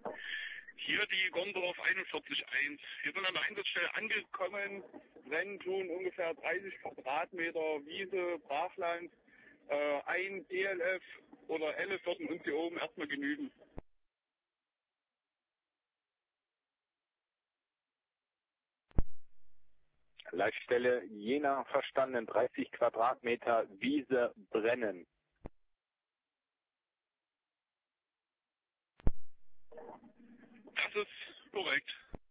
Hier die Gondorf 41.1. Wir sind an der Einsatzstelle angekommen, brennen schon ungefähr 30 Quadratmeter Wiese, Brachland. Ein ELF oder LF würden uns hier oben erstmal genügen. Leitstelle Jena verstanden, 30 Quadratmeter Wiese brennen. Das ist korrekt.